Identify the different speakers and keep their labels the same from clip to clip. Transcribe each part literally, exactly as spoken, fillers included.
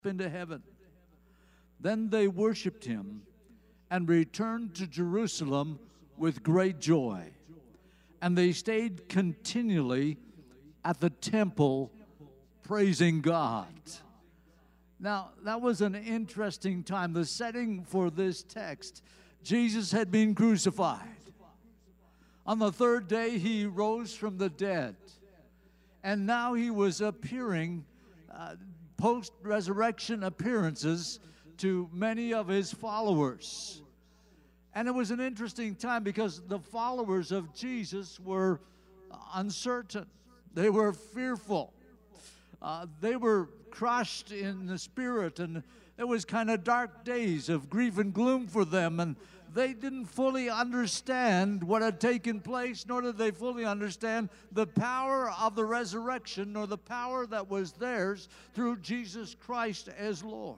Speaker 1: into heaven. Then they worshiped him and returned to Jerusalem with great joy. And they stayed continually at the temple praising God. Now, that was an interesting time. The setting for this text, Jesus had been crucified. On the third day, he rose from the dead. And now he was appearing, uh, post-resurrection appearances to many of his followers. And it was an interesting time because the followers of Jesus were uncertain. They were fearful. Uh, they were crushed in the spirit, and it was kind of dark days of grief and gloom for them, and they didn't fully understand what had taken place, nor did they fully understand the power of the resurrection, nor the power that was theirs through Jesus Christ as Lord.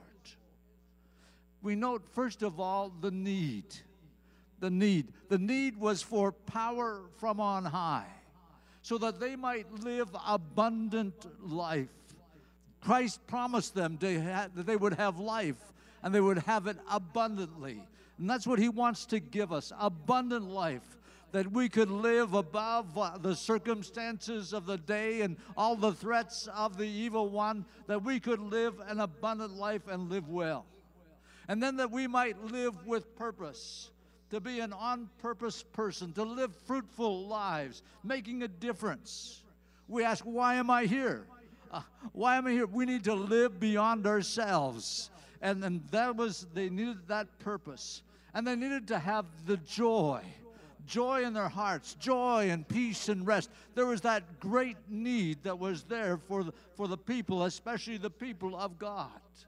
Speaker 1: We note, first of all, the need. The need. The need was for power from on high, so that they might live abundant life. Christ promised them to ha- that they would have life, and they would have it abundantly. And that's what he wants to give us, abundant life, that we could live above uh, the circumstances of the day and all the threats of the evil one, that we could live an abundant life and live well. And then that we might live with purpose, to be an on-purpose person, to live fruitful lives, making a difference. We ask, why am I here? Uh, why am I here? We need to live beyond ourselves. And, and that was, they needed that purpose. And they needed to have the joy, joy in their hearts, joy and peace and rest. There was that great need that was there for the, for the people, especially the people of God.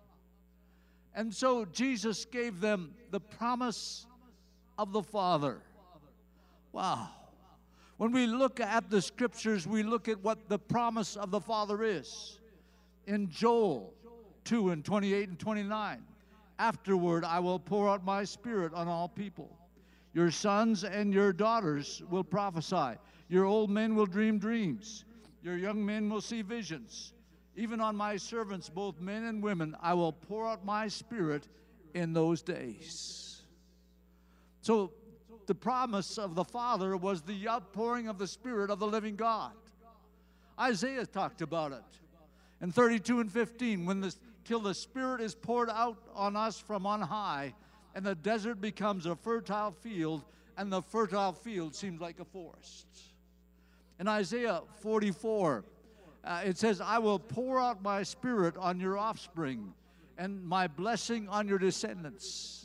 Speaker 1: And so Jesus gave them the promise of the Father. Wow. When we look at the scriptures, we look at what the promise of the Father is. In Joel two and twenty-eight and twenty-nine, afterward I will pour out my spirit on all people. Your sons and your daughters will prophesy. Your old men will dream dreams. Your young men will see visions. Even on my servants, both men and women, I will pour out my spirit in those days. So the promise of the Father was the outpouring of the Spirit of the living God. Isaiah talked about it in thirty-two and fifteen, when the, till the Spirit is poured out on us from on high, and the desert becomes a fertile field, and the fertile field seems like a forest. In Isaiah forty-four, uh, it says, I will pour out my Spirit on your offspring, and my blessing on your descendants.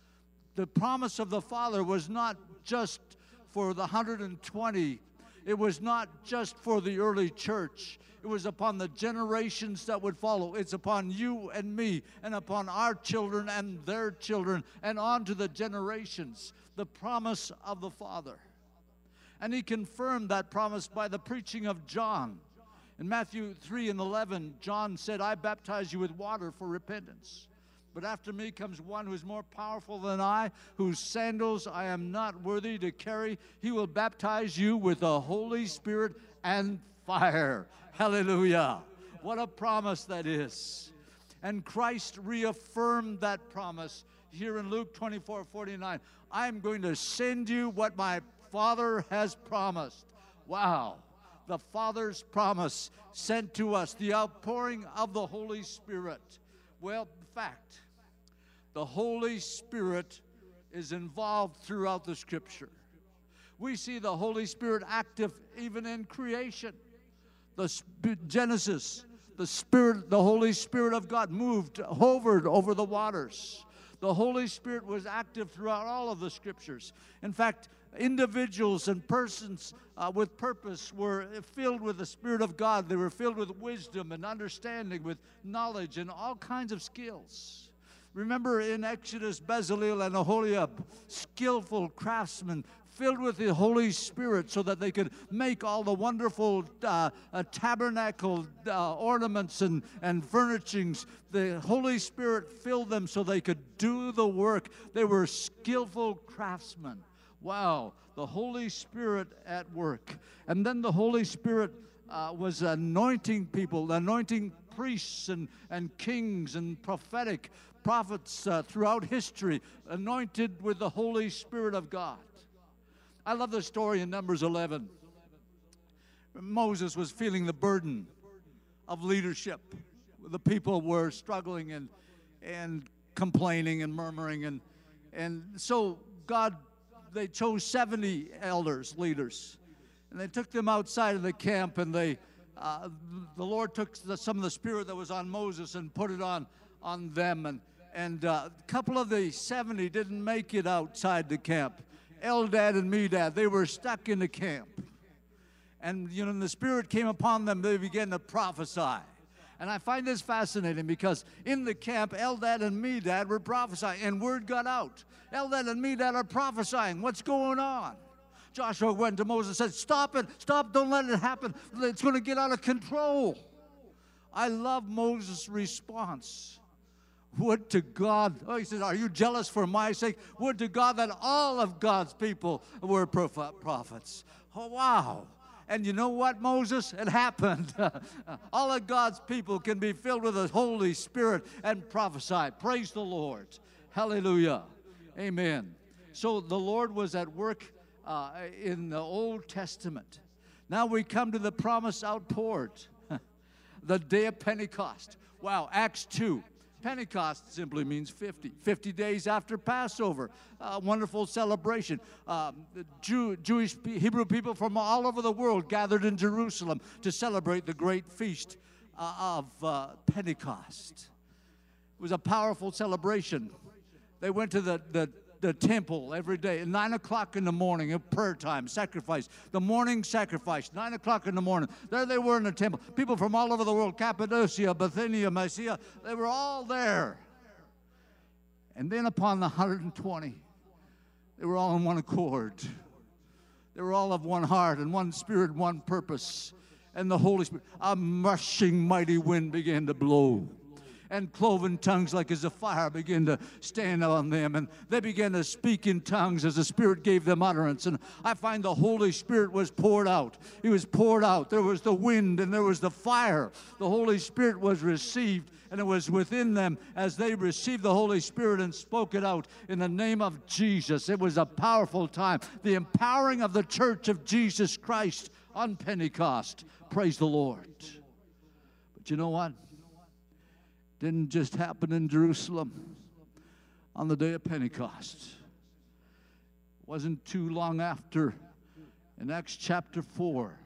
Speaker 1: The promise of the Father was not just for the one hundred twenty. It was not just for the early church. It was upon the generations that would follow. It's upon you and me, and upon our children and their children, and on to the generations. The promise of the Father. And he confirmed that promise by the preaching of John. In Matthew three and eleven, John said, I baptize you with water for repentance. But after me comes one who is more powerful than I, whose sandals I am not worthy to carry. He will baptize you with the Holy Spirit and fire. Hallelujah. What a promise that is. And Christ reaffirmed that promise here in Luke twenty-four forty-nine. I am going to send you what my Father has promised. Wow. The Father's promise sent to us, the outpouring of the Holy Spirit. Well, fact, the Holy Spirit is involved throughout the Scripture. We see the Holy Spirit active even in creation. The Sp- Genesis, the Spirit, the Holy Spirit of God moved, hovered over the waters. The Holy Spirit was active throughout all of the Scriptures. In fact, individuals and persons uh, with purpose were filled with the Spirit of God. They were filled with wisdom and understanding, with knowledge and all kinds of skills. Remember in Exodus, Bezalel and Aholiab, skillful craftsmen filled with the Holy Spirit so that they could make all the wonderful uh, uh, tabernacle uh, ornaments and, and furnishings. The Holy Spirit filled them so they could do the work. They were skillful craftsmen. Wow, the Holy Spirit at work. And then the Holy Spirit uh, was anointing people, anointing priests and, and kings and prophetic prophets uh, throughout history, anointed with the Holy Spirit of God. I love the story in Numbers eleven. Moses was feeling the burden of leadership. The people were struggling and and complaining and murmuring, and and so God, they chose seventy elders, leaders, and they took them outside of the camp, and they uh, the Lord took the, some of the spirit that was on Moses and put it on on them, and and uh, a couple of the seventy didn't make it outside the camp. Eldad and Medad, they were stuck in the camp. And, you know, when the Spirit came upon them, they began to prophesy. And I find this fascinating because in the camp, Eldad and Medad were prophesying, and word got out. Eldad and Medad are prophesying. What's going on? Joshua went to Moses and said, stop it, stop, don't let it happen. It's going to get out of control. I love Moses' response. Would to God, oh, he says, are you jealous for my sake? Would to God that all of God's people were prophets. Oh, wow. And you know what, Moses? It happened. All of God's people can be filled with the Holy Spirit and prophesy. Praise the Lord. Hallelujah. Amen. So the Lord was at work uh, in the Old Testament. Now we come to the promise outpoured. The day of Pentecost. Wow, Acts two. Pentecost simply means fifty. fifty days after Passover. A wonderful celebration. Um, the Jew, Jewish, Hebrew people from all over the world gathered in Jerusalem to celebrate the great feast uh, of uh, Pentecost. It was a powerful celebration. They went to the, the, the temple every day at nine o'clock in the morning, at prayer time, sacrifice, the morning sacrifice, nine o'clock in the morning. There they were in the temple. People from all over the world, Cappadocia, Bithynia, Mysia, they were all there. And then upon the one hundred twenty, they were all in one accord. They were all of one heart and one spirit, one purpose. And the Holy Spirit, a rushing mighty wind began to blow. And cloven tongues like as a fire began to stand on them. And they began to speak in tongues as the Spirit gave them utterance. And I find the Holy Spirit was poured out. He was poured out. There was the wind and there was the fire. The Holy Spirit was received. And it was within them as they received the Holy Spirit and spoke it out in the name of Jesus. It was a powerful time. The empowering of the church of Jesus Christ on Pentecost. Praise the Lord. But you know what? Didn't just happen in Jerusalem on the day of Pentecost. It wasn't too long after, in Acts chapter four,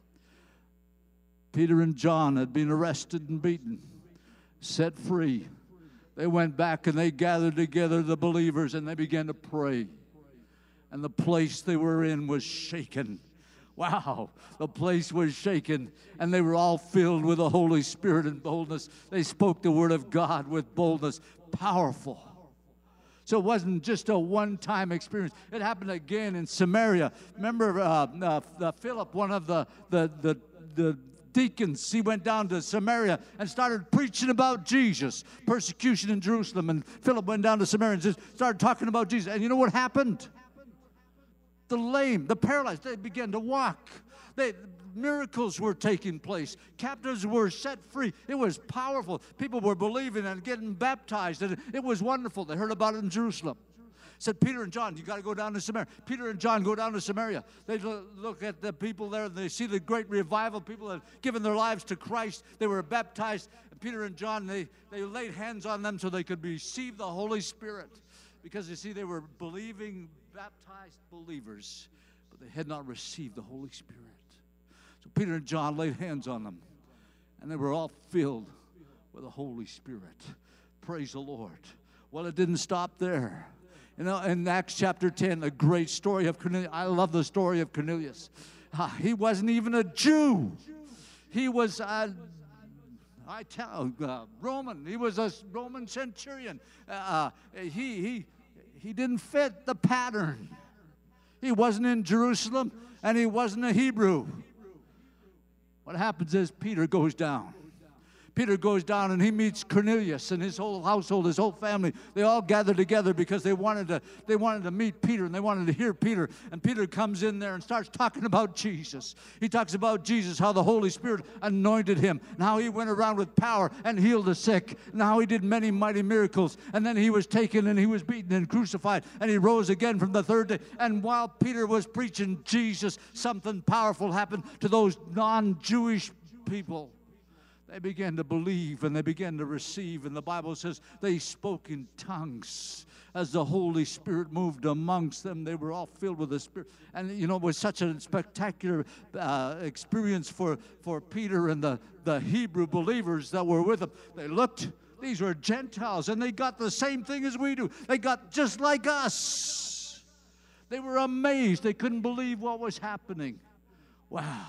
Speaker 1: Peter and John had been arrested and beaten, set free. They went back and they gathered together the believers and they began to pray. And the place they were in was shaken. Wow, the place was shaken, and they were all filled with the Holy Spirit and boldness. They spoke the word of God with boldness, powerful. So it wasn't just a one-time experience. It happened again in Samaria. Remember uh, uh, uh, Philip, one of the, the, the, the deacons, he went down to Samaria and started preaching about Jesus, persecution in Jerusalem. And Philip went down to Samaria and just started talking about Jesus. And you know what happened? The lame, the paralyzed, they began to walk. They, miracles were taking place. Captives were set free. It was powerful. People were believing and getting baptized, and it was wonderful. They heard about it in Jerusalem. Said, Peter and John, you got to go down to Samaria. Peter and John go down to Samaria. They look at the people there, and they see the great revival. People had given their lives to Christ. They were baptized. And Peter and John, they, they laid hands on them so they could receive the Holy Spirit. Because, you see, they were believing, baptized believers, but they had not received the Holy Spirit. So Peter and John laid hands on them, and they were all filled with the Holy Spirit. Praise the Lord. Well, it didn't stop there. You know, in Acts chapter ten, a great story of Cornelius. I love the story of Cornelius. Uh, he wasn't even a Jew. He was a I tell uh, Roman. He was a Roman centurion. Uh, he he he didn't fit the pattern. He wasn't in Jerusalem, and he wasn't a Hebrew. What happens is Peter goes down. Peter goes down and he meets Cornelius and his whole household, his whole family. They all gather together because they wanted to, they wanted to meet Peter and they wanted to hear Peter. And Peter comes in there and starts talking about Jesus. He talks about Jesus, how the Holy Spirit anointed him, and how he went around with power and healed the sick, and how he did many mighty miracles. And then he was taken and he was beaten and crucified, and he rose again from the third day. And while Peter was preaching Jesus, something powerful happened to those non-Jewish people. They began to believe and they began to receive, and the Bible says they spoke in tongues as the Holy Spirit moved amongst them. They were all filled with the Spirit. And, you know, it was such a spectacular uh, experience for, for Peter and the, the Hebrew believers that were with him. They looked, these were Gentiles, and they got the same thing as we do. They got just like us. They were amazed. They couldn't believe what was happening. Wow.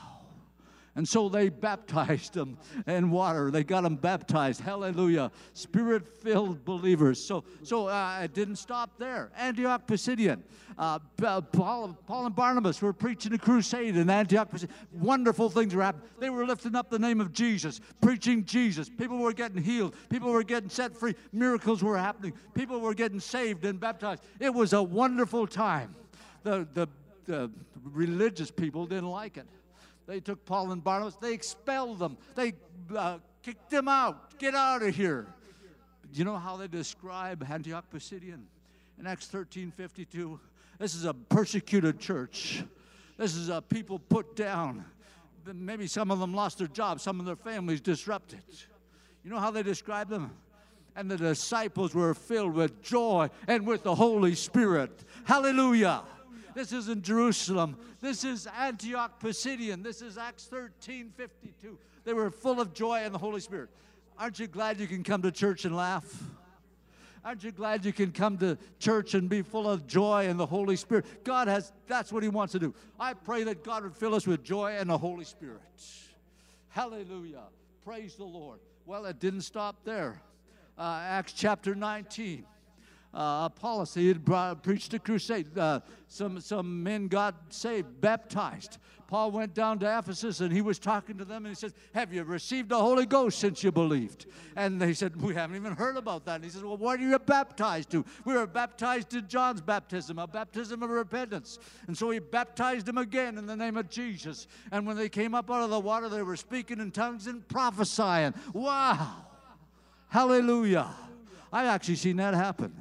Speaker 1: And so they baptized them in water. They got them baptized. Hallelujah. Spirit-filled believers. So so uh, it didn't stop there. Antioch Pisidian. Uh, Paul, Paul and Barnabas were preaching a crusade in Antioch Pisidian. Wonderful things were happening. They were lifting up the name of Jesus, preaching Jesus. People were getting healed. People were getting set free. Miracles were happening. People were getting saved and baptized. It was a wonderful time. The, the, the religious people didn't like it. They took Paul and Barnabas. They expelled them. They uh, kicked them out. Get out of here. Do you know how they describe Antioch Pisidian? In Acts thirteen fifty-two, this is a persecuted church. This is a people put down. Maybe some of them lost their jobs. Some of their families disrupted. You know how they describe them? And the disciples were filled with joy and with the Holy Spirit. Hallelujah. This is in Jerusalem. This is Antioch Pisidian. This is Acts thirteen fifty-two. They were full of joy and the Holy Spirit. Aren't you glad you can come to church and laugh? Aren't you glad you can come to church and be full of joy and the Holy Spirit? God has, that's what he wants to do. I pray that God would fill us with joy and the Holy Spirit. Hallelujah. Praise the Lord. Well, it didn't stop there. Uh, Acts chapter nineteen. Uh, Apollos, he had brought, preached a crusade. Uh, some, some men got saved, baptized. Paul went down to Ephesus, and he was talking to them, and he said, have you received the Holy Ghost since you believed? And they said, we haven't even heard about that. And he said, well, what are you baptized to? We were baptized to John's baptism, a baptism of repentance. And so he baptized them again in the name of Jesus. And when they came up out of the water, they were speaking in tongues and prophesying. Wow! Hallelujah! I've actually seen that happen.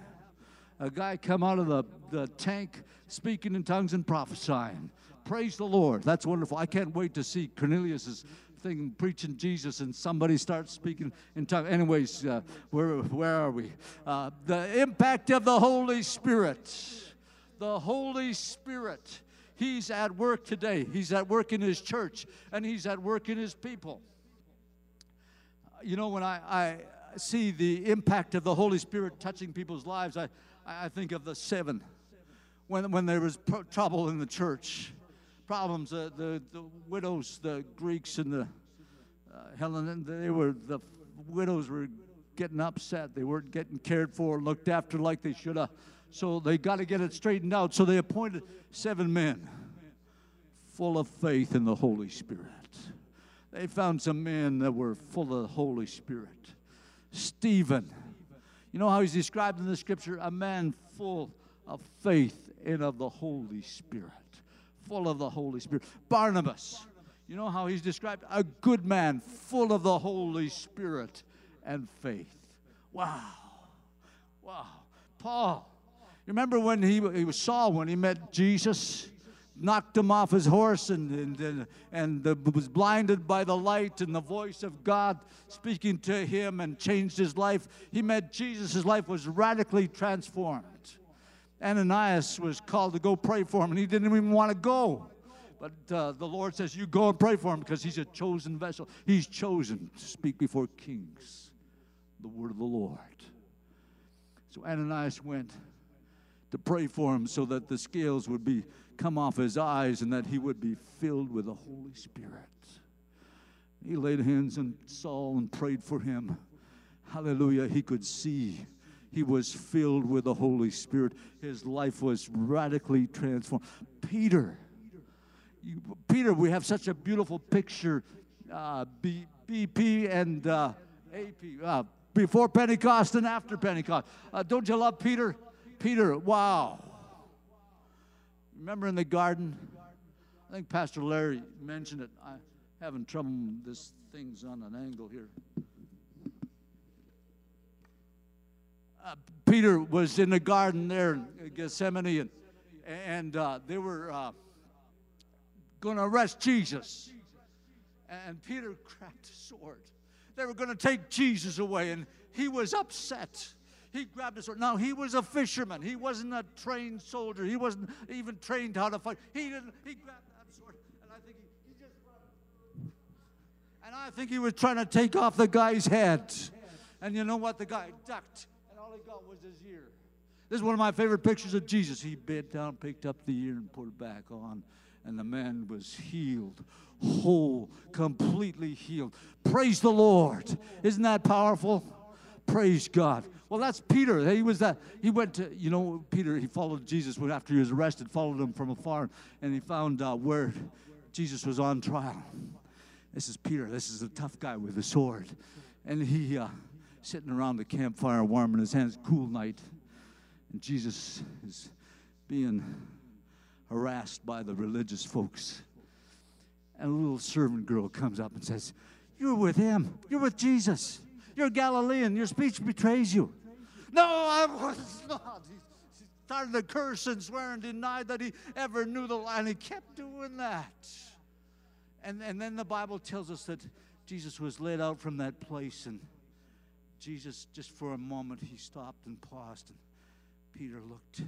Speaker 1: A guy come out of the, the tank speaking in tongues and prophesying. Praise the Lord. That's wonderful. I can't wait to see Cornelius's thing preaching Jesus and somebody starts speaking in tongues. Anyways, uh, where, where are we? Uh, the impact of the Holy Spirit. The Holy Spirit. He's at work today. He's at work in his church, and he's at work in his people. You know, when I, I see the impact of the Holy Spirit touching people's lives, I I think of the seven, when when there was pro- trouble in the church, problems. Uh, the the widows, the Greeks, and the uh, Hellen, they were the widows were getting upset. They weren't getting cared for, looked after like they should have. So they got to get it straightened out. So they appointed seven men, full of faith in the Holy Spirit. They found some men that were full of the Holy Spirit. Stephen. You know how he's described in the scripture? A man full of faith and of the Holy Spirit. Full of the Holy Spirit. Barnabas. You know how he's described? A good man full of the Holy Spirit and faith. Wow. Wow. Paul. You remember when he, he was Saul, when he met Jesus? Knocked him off his horse and, and, and, and the, was blinded by the light and the voice of God speaking to him and changed his life. He met Jesus. His life was radically transformed. Ananias was called to go pray for him, and he didn't even want to go. But uh, the Lord says, you go and pray for him because he's a chosen vessel. He's chosen to speak before kings the word of the Lord. So Ananias went to pray for him so that the scales would be come off his eyes and that he would be filled with the Holy Spirit. He laid hands on Saul and prayed for him. Hallelujah. He could see. He was filled with the Holy Spirit. His life was radically transformed. Peter. You, Peter, we have such a beautiful picture. Uh, B, BP and uh, A P, uh, before Pentecost and after Pentecost. Uh, don't you love Peter? Peter, wow. Remember in the garden? I think Pastor Larry mentioned it. I'm having trouble. This thing's on an angle here. Uh, Peter was in the garden there in Gethsemane, and, and uh, they were uh, going to arrest Jesus. And Peter grabbed a sword. They were going to take Jesus away, and he was upset. He grabbed a sword. Now, he was a fisherman. He wasn't a trained soldier. He wasn't even trained how to fight. He didn't. He grabbed that sword, and I think he, he just grabbed it. And I think he was trying to take off the guy's head. And you know what? The guy ducked, and all he got was his ear. This is one of my favorite pictures of Jesus. He bent down, picked up the ear, and put it back on. And the man was healed, whole, completely healed. Praise the Lord. Isn't that powerful? Praise God. Well, that's Peter. He was that. He went to, you know, Peter, he followed Jesus after he was arrested, followed him from afar, and he found uh, where Jesus was on trial. This is Peter. This is a tough guy with a sword. And he, uh, sitting around the campfire, warming his hands, cool night. And Jesus is being harassed by the religious folks. And a little servant girl comes up and says, "You're with him. You're with Jesus. You're Galilean. Your speech betrays you." "No, I was not." He started to curse and swear and denied that he ever knew the lie. And he kept doing that. And, and then the Bible tells us that Jesus was led out from that place. And Jesus, just for a moment, he stopped and paused. And Peter looked.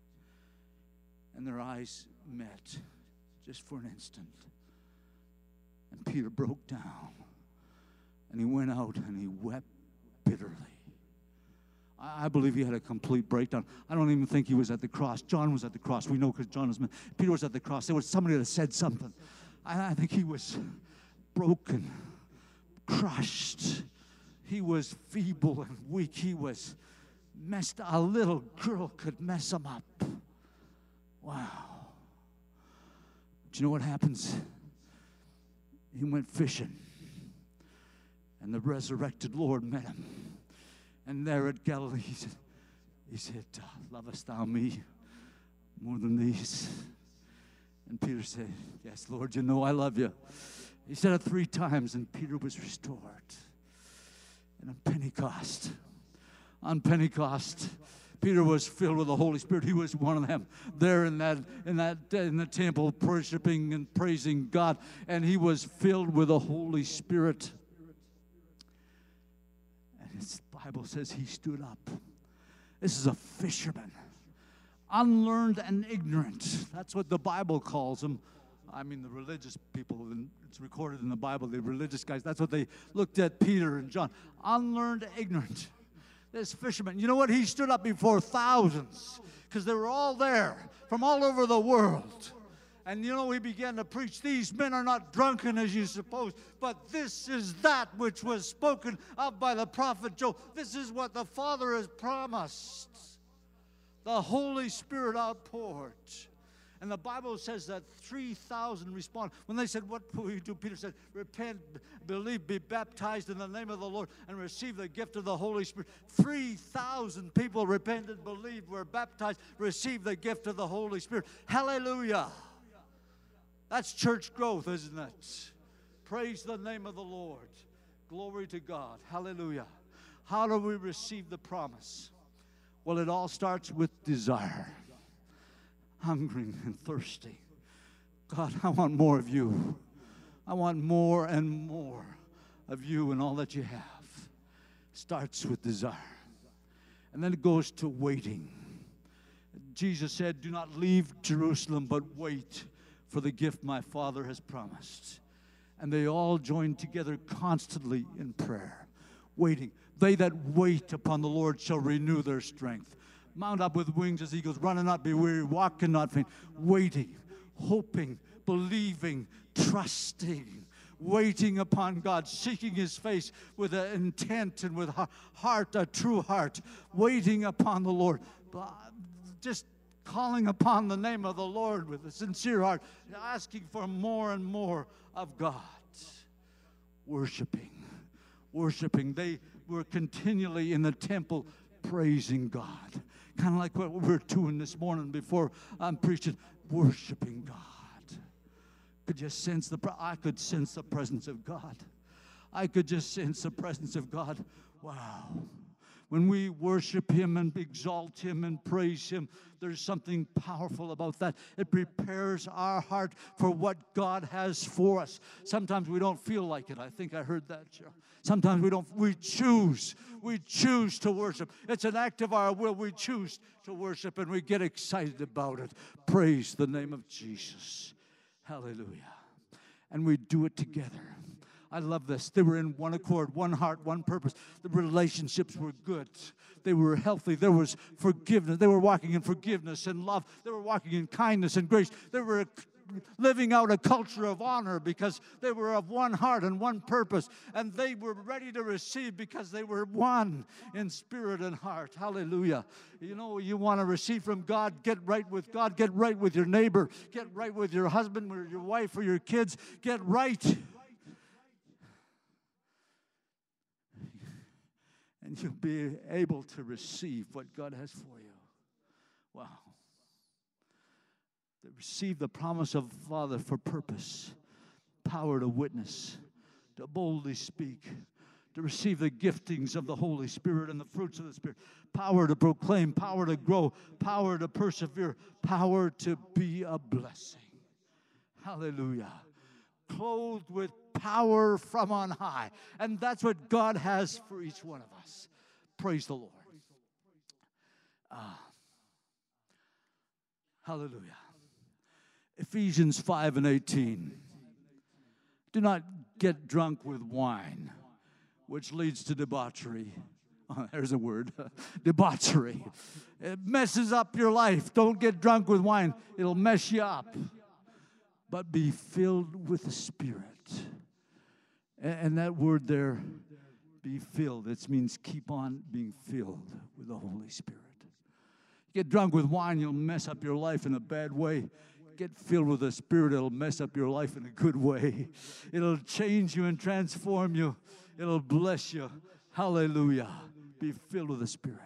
Speaker 1: And their eyes met just for an instant. And Peter broke down. And he went out and he wept bitterly. I believe he had a complete breakdown. I don't even think he was at the cross. John was at the cross. We know because John is. Peter was at the cross. There was somebody that said something. I, I think he was broken, crushed. He was feeble and weak. He was messed up. A little girl could mess him up. Wow. Do you know what happens? He went fishing. And the resurrected Lord met him. And there at Galilee, he said, he said, "Lovest thou me more than these?" And Peter said, "Yes, Lord, you know I love you." He said it three times, and Peter was restored. And on Pentecost, on Pentecost, Peter was filled with the Holy Spirit. He was one of them there in that in that in the temple, worshiping and praising God, and he was filled with the Holy Spirit. And his Bible says he stood up. This is a fisherman, unlearned and ignorant. That's what the Bible calls him. I mean, the religious people, and it's recorded in the Bible, the religious guys, that's what they looked at Peter and John. Unlearned, ignorant. This fisherman, you know what? He stood up before thousands because they were all there from all over the world. And you know, he began to preach, "These men are not drunken as you suppose, but this is that which was spoken of by the prophet Joel. This is what the Father has promised. The Holy Spirit outpoured." And the Bible says that three thousand responded. When they said, "What will you do?" Peter said, "Repent, believe, be baptized in the name of the Lord, and receive the gift of the Holy Spirit." three thousand people repented, believed, were baptized, received the gift of the Holy Spirit. Hallelujah. That's church growth, isn't it? Praise the name of the Lord. Glory to God. Hallelujah. How do we receive the promise? Well, it all starts with desire. Hungering and thirsty. God, I want more of you. I want more and more of you and all that you have. Starts with desire. And then it goes to waiting. Jesus said, "Do not leave Jerusalem, but wait for the gift my Father has promised." And they all joined together constantly in prayer, waiting. They that wait upon the Lord shall renew their strength. Mount up with wings as eagles, run and not be weary, walk and not faint. Waiting, hoping, believing, trusting, waiting upon God, seeking His face with an intent and with a heart, a true heart, waiting upon the Lord. Just calling upon the name of the Lord with a sincere heart, asking for more and more of God. Worshiping, worshiping. They were continually in the temple praising God. Kind of like what we were doing this morning before I'm preaching, worshiping God. Could you sense the, I could sense the presence of God. I could just sense the presence of God. Wow. When we worship Him and exalt Him and praise Him, there's something powerful about that. It prepares our heart for what God has for us. Sometimes we don't feel like it. I think I heard that, Cheryl. Sometimes we don't. We choose. We choose to worship. It's an act of our will. We choose to worship, and we get excited about it. Praise the name of Jesus. Hallelujah. And we do it together. I love this. They were in one accord, one heart, one purpose. The relationships were good. They were healthy. There was forgiveness. They were walking in forgiveness and love. They were walking in kindness and grace. They were living out a culture of honor because they were of one heart and one purpose. And they were ready to receive because they were one in spirit and heart. Hallelujah. You know, you want to receive from God, get right with God. Get right with your neighbor. Get right with your husband or your wife or your kids. Get right. And you'll be able to receive what God has for you. Wow. To receive the promise of Father for purpose, power to witness, to boldly speak, to receive the giftings of the Holy Spirit and the fruits of the Spirit, power to proclaim, power to grow, power to persevere, power to be a blessing. Hallelujah. Clothed with power from on high. And that's what God has for each one of us. Praise the Lord. Ah. Hallelujah. Ephesians five and eighteen. Do not get drunk with wine, which leads to debauchery. Oh, there's a word. Debauchery. It messes up your life. Don't get drunk with wine. It'll mess you up. But be filled with the Spirit. And that word there, be filled, it means keep on being filled with the Holy Spirit. Get drunk with wine, you'll mess up your life in a bad way. Get filled with the Spirit, it'll mess up your life in a good way. It'll change you and transform you. It'll bless you. Hallelujah. Be filled with the Spirit.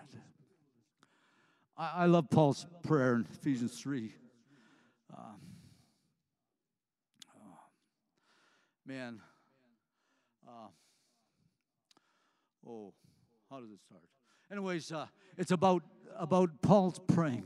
Speaker 1: I, I love Paul's prayer in Ephesians three. Um, oh, man. Uh, oh, how does it start? Anyways, uh, it's about about Paul's praying.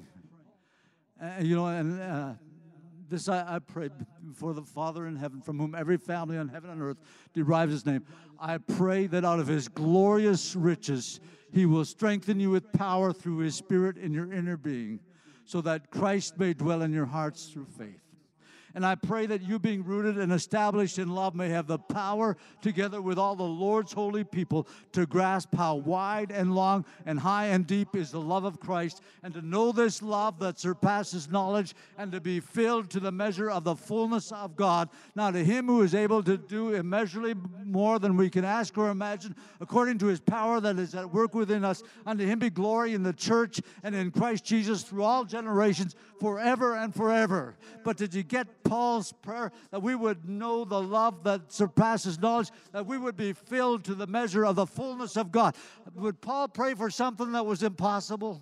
Speaker 1: Uh, you know, and uh, this I, I prayed before the Father in heaven, from whom every family on heaven and earth derives his name. I pray that out of his glorious riches he will strengthen you with power through his Spirit in your inner being, so that Christ may dwell in your hearts through faith. And I pray that you, being rooted and established in love, may have the power, together with all the Lord's holy people, to grasp how wide and long and high and deep is the love of Christ, and to know this love that surpasses knowledge, and to be filled to the measure of the fullness of God. Now to him who is able to do immeasurably more than we can ask or imagine, according to his power that is at work within us, unto him be glory in the church and in Christ Jesus through all generations, forever and forever. But did you get Paul's prayer? That we would know the love that surpasses knowledge, that we would be filled to the measure of the fullness of God. Would Paul pray for something that was impossible?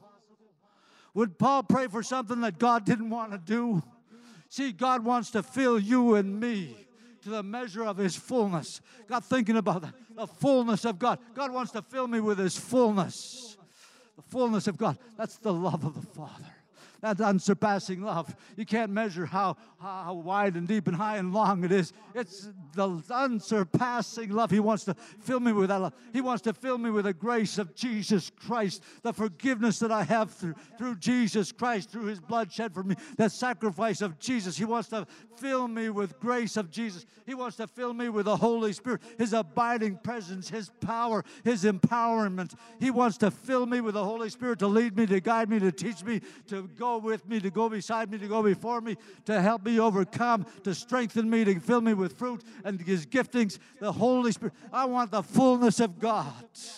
Speaker 1: Would Paul pray for something that God didn't want to do? See, God wants to fill you and me to the measure of his fullness. God, thinking about that, the fullness of God. God wants to fill me with his fullness. The fullness of God. That's the love of the Father. That unsurpassing love. You can't measure how, how wide and deep and high and long it is. It's the unsurpassing love. He wants to fill me with that love. He wants to fill me with the grace of Jesus Christ, the forgiveness that I have through, through Jesus Christ, through his blood shed for me, the sacrifice of Jesus. He wants to fill me with grace of Jesus. He wants to fill me with the Holy Spirit, his abiding presence, his power, his empowerment. He wants to fill me with the Holy Spirit to lead me, to guide me, to teach me, to go with me, to go beside me, to go before me, to help me overcome, to strengthen me, to fill me with fruit and his giftings, the Holy Spirit. I want the fullness of God.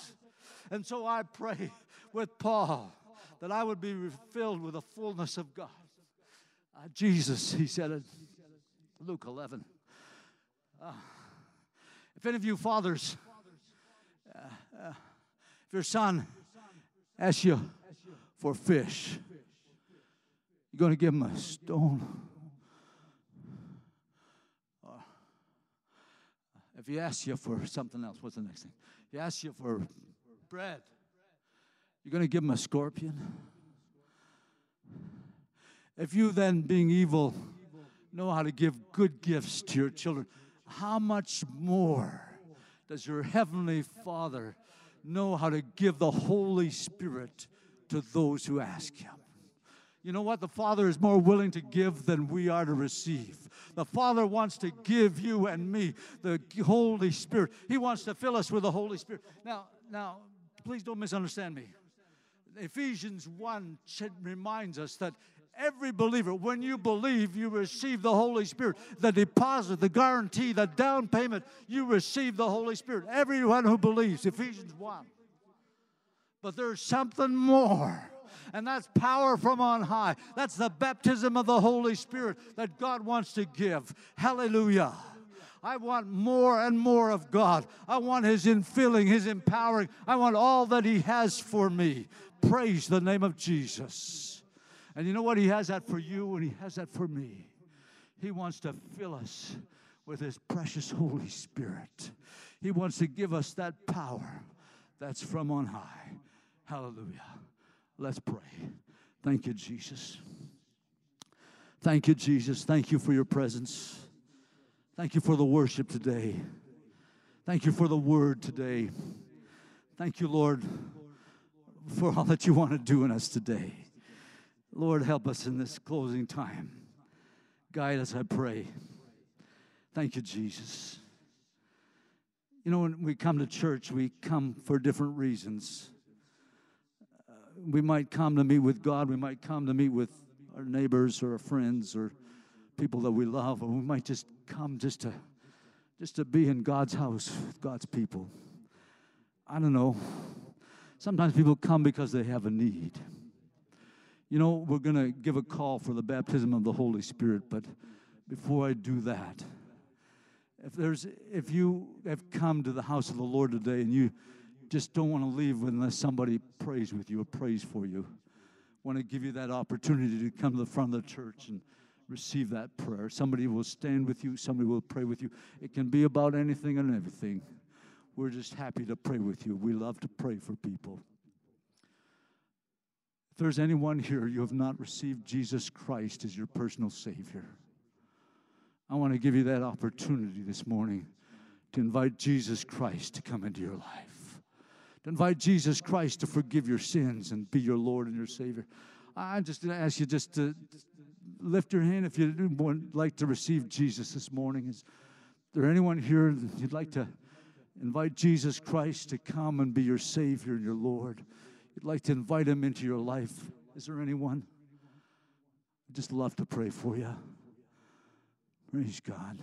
Speaker 1: And so I pray with Paul that I would be filled with the fullness of God. Uh, Jesus, he said in Luke eleven. Uh, if any of you fathers Uh, uh, if your son asks you for fish, you're going to give him a stone. Or if he asks you for something else, what's the next thing? He asks you for bread, you're going to give him a scorpion. If you then, being evil, know how to give good gifts to your children, how much more does your heavenly Father know how to give the Holy Spirit to those who ask him? You know what? The Father is more willing to give than we are to receive. The Father wants to give you and me the Holy Spirit. He wants to fill us with the Holy Spirit. Now, now, please don't misunderstand me. Ephesians one reminds us that every believer, when you believe, you receive the Holy Spirit. The deposit, the guarantee, the down payment, you receive the Holy Spirit. Everyone who believes, Ephesians one. But there's something more, and that's power from on high. That's the baptism of the Holy Spirit that God wants to give. Hallelujah. I want more and more of God. I want His infilling, His empowering. I want all that He has for me. Praise the name of Jesus. And you know what? He has that for you, and He has that for me. He wants to fill us with His precious Holy Spirit. He wants to give us that power that's from on high. Hallelujah. Let's pray. Thank you, Jesus. Thank you, Jesus. Thank you for your presence. Thank you for the worship today. Thank you for the word today. Thank you, Lord, for all that you want to do in us today. Lord, help us in this closing time. Guide us, I pray. Thank you, Jesus. You know, when we come to church, we come for different reasons. Uh, we might come to meet with God. We might come to meet with our neighbors or our friends or people that we love. Or we might just come just to, just to be in God's house with God's people. I don't know. Sometimes people come because they have a need. You know, we're going to give a call for the baptism of the Holy Spirit, but before I do that, if there's, if you have come to the house of the Lord today and you just don't want to leave unless somebody prays with you or prays for you, I want to give you that opportunity to come to the front of the church and receive that prayer. Somebody will stand with you. Somebody will pray with you. It can be about anything and everything. We're just happy to pray with you. We love to pray for people. If there's anyone here, you have not received Jesus Christ as your personal Savior, I want to give you that opportunity this morning to invite Jesus Christ to come into your life, to invite Jesus Christ to forgive your sins and be your Lord and your Savior. I'm just going to ask you just to lift your hand if you would like to receive Jesus this morning. Is there anyone here that you'd like to invite Jesus Christ to come and be your Savior and your Lord? You'd like to invite Him into your life. Is there anyone? I'd just love to pray for you. Praise God.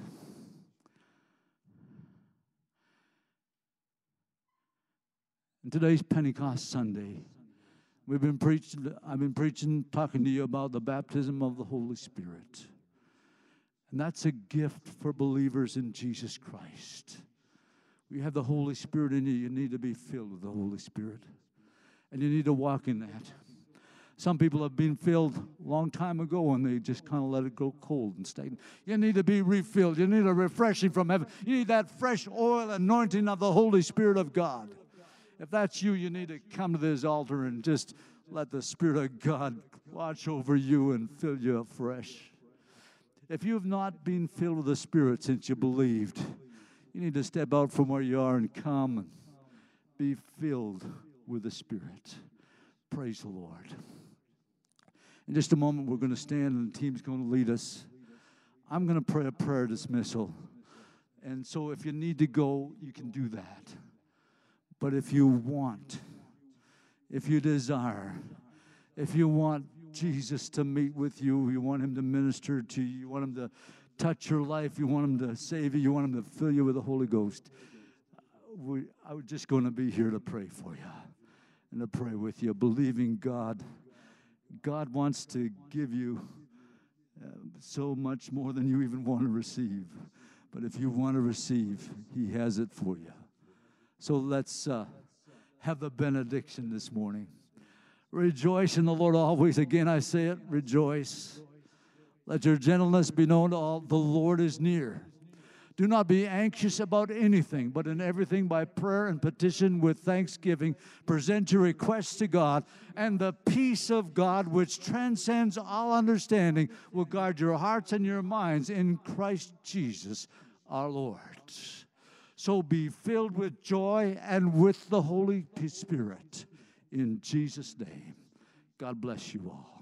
Speaker 1: And today's Pentecost Sunday. We've been preaching, I've been preaching, talking to you about the baptism of the Holy Spirit. And that's a gift for believers in Jesus Christ. You have the Holy Spirit in you. You need to be filled with the Holy Spirit. And you need to walk in that. Some people have been filled a long time ago and they just kind of let it go cold and stagnant. You need to be refilled. You need a refreshing from heaven. You need that fresh oil anointing of the Holy Spirit of God. If that's you, you need to come to this altar and just let the Spirit of God watch over you and fill you afresh. If you have not been filled with the Spirit since you believed, you need to step out from where you are and come and be filled with the Spirit. Praise the Lord. In just a moment, we're going to stand and the team's going to lead us. I'm going to pray a prayer dismissal. And so if you need to go, you can do that. But if you want, if you desire, if you want Jesus to meet with you, you want Him to minister to you, you want Him to touch your life, you want Him to save you, you want Him to fill you with the Holy Ghost, we, I'm just going to be here to pray for you and to pray with you, believing God. God wants to give you uh, so much more than you even want to receive. But if you want to receive, He has it for you. So let's uh, have the benediction this morning. Rejoice in the Lord always. Again, I say it, rejoice. Let your gentleness be known to all. The Lord is near. Do not be anxious about anything, but in everything by prayer and petition with thanksgiving, present your requests to God, and the peace of God, which transcends all understanding, will guard your hearts and your minds in Christ Jesus our Lord. So be filled with joy and with the Holy Spirit. In Jesus' name, God bless you all.